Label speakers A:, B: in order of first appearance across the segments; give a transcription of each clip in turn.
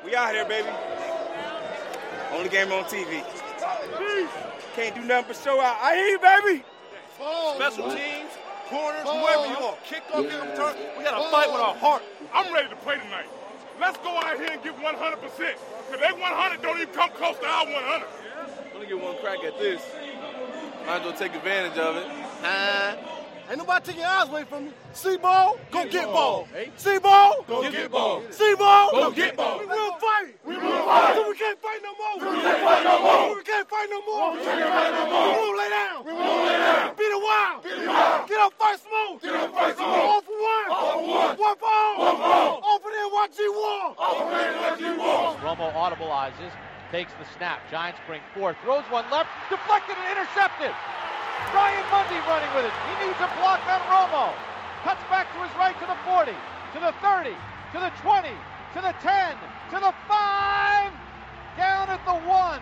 A: We out here, baby. Only game on TV. Can't do nothing but show out. I hear you, baby.
B: Special teams, corners, whoever you are. Kick off, kick return. We got to fight with our heart.
C: I'm ready to play tonight. Let's go out here and give 100%. Because they 100 don't even come close to our 100.
B: I'm going to get one crack at this. Might as well take advantage of it.
D: Ain't nobody taking your eyes away from me. See ball, go get ball. See ball,
C: Go get ball.
D: see ball,
C: Go get ball.
D: We will fight.
C: We will fight.
D: So we can't fight no more.
C: We can't fight no more.
D: We can't fight no more.
C: We can't fight no more.
D: We won't lay down.
C: We won't lay down.
D: Beat it wild.
C: Beat it wild.
D: Get up first move.
C: Get up first move.
D: All for one.
C: All for one.
D: One for all.
C: One for all.
D: All for the NYG war.
C: All for NYG war.
E: Romo audibleizes, takes the snap. Giants bring 4, throws one left, deflected and intercepted. Ryan Mundy running with it. He needs a block on Romo. Cuts back to his right to the 40, to the 30, to the 20, to the 10, to the 5, down at the 1.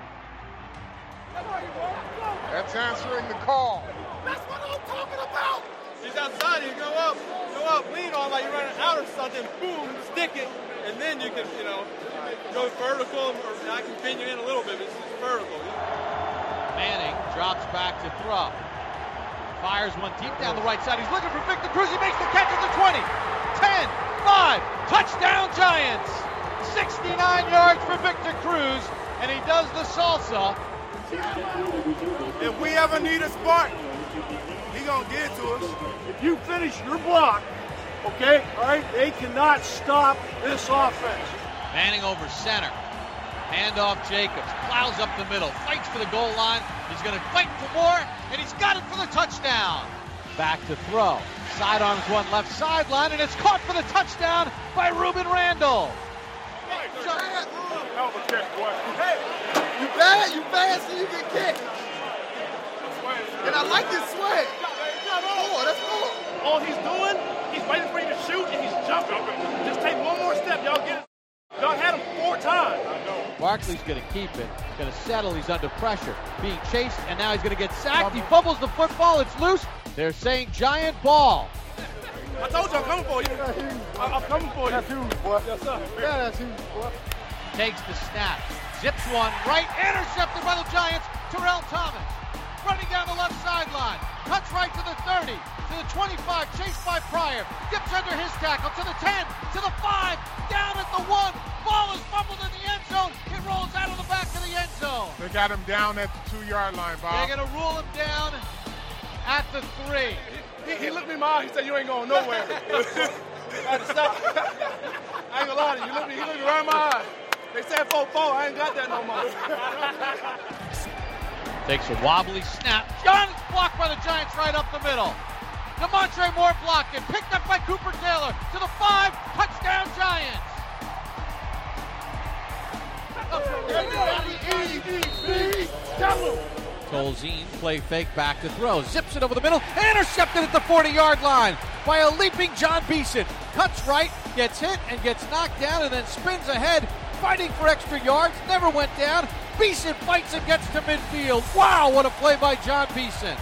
C: That's answering the call.
D: That's what I'm talking about.
B: He's outside, you go up, lean on like you're running out or something, boom, stick it, and then you can, go vertical, or I can pin you in a little bit, but it's just vertical.
E: Manning drops back to throw. Fires one deep down the right side. He's looking for Victor Cruz. He makes the catch at the 20. 10, 5, touchdown Giants. 69 yards for Victor Cruz, and he does the salsa.
D: If we ever need a spark, he gonna get it to us. If you finish your block, okay, all right, they cannot stop this offense.
E: Manning over center. Handoff Jacobs. Plows up the middle. Fights for the goal line. He's going to fight for more, and he's got it for the touchdown. Back to throw. Sidearms one left sideline, and it's caught for the touchdown by Ruben Randall.
C: Hell of a catch, boy.
D: Hey, you bad, so you get kicked. And I like this swag. That's cool.
F: All he's doing, he's waiting for you to shoot, and he's jumping. Just take one more step, y'all get it. Y'all had him 4 times.
E: Barkley's going to keep it. Going to settle. He's under pressure. Being chased, and now he's going to get sacked. He fumbles the football. It's loose. They're saying Giant ball.
F: I told you I'm coming for you. I'm coming for you.
D: That's huge, boy.
F: Yes, sir.
D: Yeah, that's huge, boy.
E: Takes the snap. Zips one right. Intercepted by the Giants. Terrell Thomas. Running down the left sideline. Cuts right to the 30. To the 25. Chased by Pryor. Dips under his tackle. To the 10. To the 5. Down at the 1. Ball is fumbled in the end zone. It rolls out of the back of the end zone.
C: They got him down at the 2-yard line, Bob.
E: They're going to rule him down at the 3.
F: He looked me in my eye. He said, "You ain't going nowhere." I had to stop. I ain't gonna lie to you. He looked me right in my eye. They said 4-4. I ain't got that no more.
E: Takes a wobbly snap. John is blocked by the Giants right up the middle. Demontre Moore blocked it. Picked up by Cooper Taylor. To the 5. Touchdown Giants. Tolzien, play fake, back to throw. Zips it over the middle. Intercepted at the 40-yard line by a leaping John Beeson. Cuts right, gets hit, and gets knocked down, and then spins ahead, fighting for extra yards. Never went down. Beeson fights and gets to midfield. Wow, what a play by John Beeson.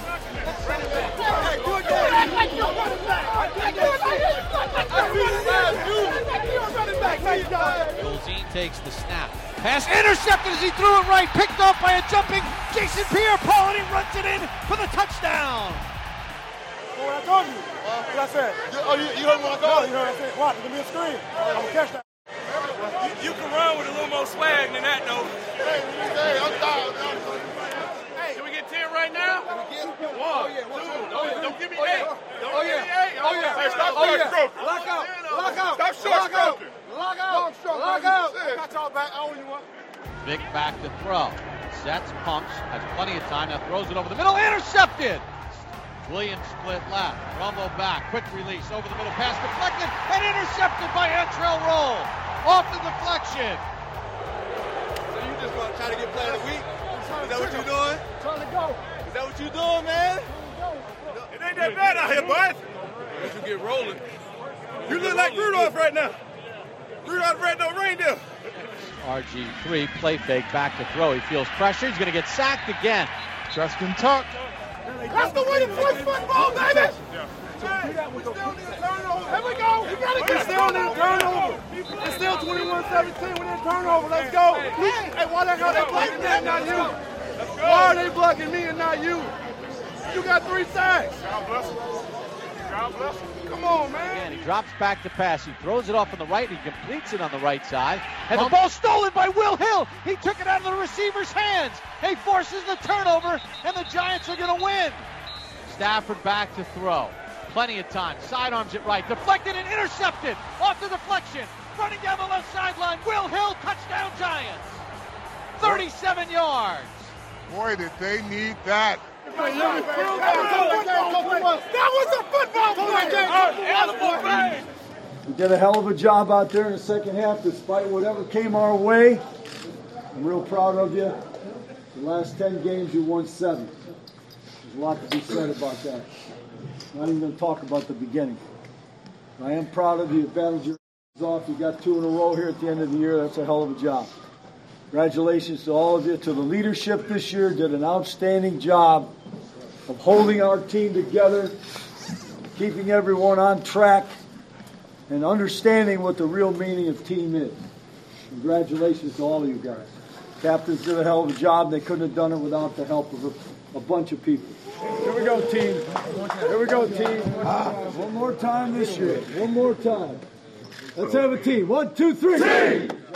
E: Tolzien takes the snap. Pass intercepted as he threw it right. Picked off by a jumping Jason Pierre-Paul, and he runs it in for the touchdown.
D: What I told you. What I said.
F: You heard what I told you?
D: You heard what I said. Watch, it's going to be a screen. I'm going to catch that.
A: You can run with a little more swag than that, though.
F: Hey, I'm tired. Can we get 10 right now? 1, 2, don't give me 8. Don't give me 8. Hey, stop stroking.
D: Lock out.
F: Stop short stroking.
D: Lock out. Got y'all back. I owe you one.
E: Vic back to throw. Sets, pumps, has plenty of time, now throws it over the middle. Intercepted! Williams split left. Romo back. Quick release over the middle. Pass deflected and intercepted by Antrell Roll. Off the deflection.
B: So you just want to try to get player of the week? Is that what you're doing?
D: Trying to go.
B: Is that what you're doing, man?
F: It ain't that bad out here, bud.
B: Let you get rolling.
F: You look like Rudolph right now. Rudolph Red-Nosed Reindeer.
E: RG3, play fake, back to throw. He feels pressure. He's going to get sacked again.
C: Justin Tuck.
D: That's the way to play football, baby. Here we go. You gotta get still need to turn over. still 21-17 with a turnover. Let's go. Hey, why the hell they blocking me and not you? Why are they blocking me and not you? You got 3 sacks.
C: God bless him. God bless him.
D: Come on, man.
E: Again, he drops back to pass. He throws it off on the right. He completes it on the right side. And the ball stolen by Will Hill. He took it out of the receiver's hands. He forces the turnover, and the Giants are going to win. Stafford back to throw. Plenty of time. Sidearms it right. Deflected and intercepted. Off the deflection. Running down the left sideline. Will Hill, touchdown Giants. 37 yards.
C: Boy, did they need that.
D: That was a football play.
G: We did a hell of a job out there in the second half despite whatever came our way. I'm real proud of you. The last 10 games you won 7. There's a lot to be said about that. I'm not even going to talk about the beginning. I am proud of you. You battled your off. You got 2 in a row here at the end of the year. That's a hell of a job. Congratulations to all of you. To the leadership this year, did an outstanding job of holding our team together, keeping everyone on track, and understanding what the real meaning of team is. Congratulations to all of you guys. Captains did a hell of a job. They couldn't have done it without the help of a bunch of people. Here we go, team. Here we go, team. One more time this year. One more time. Let's have a team. 1, 2, 3. Team!